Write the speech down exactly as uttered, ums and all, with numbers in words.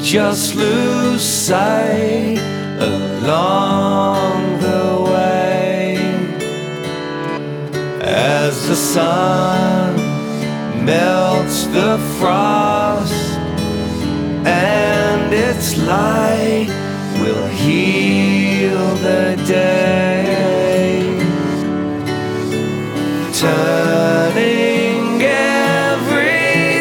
just lose sight along the way as the sun melts the frost, and its light will heal the day.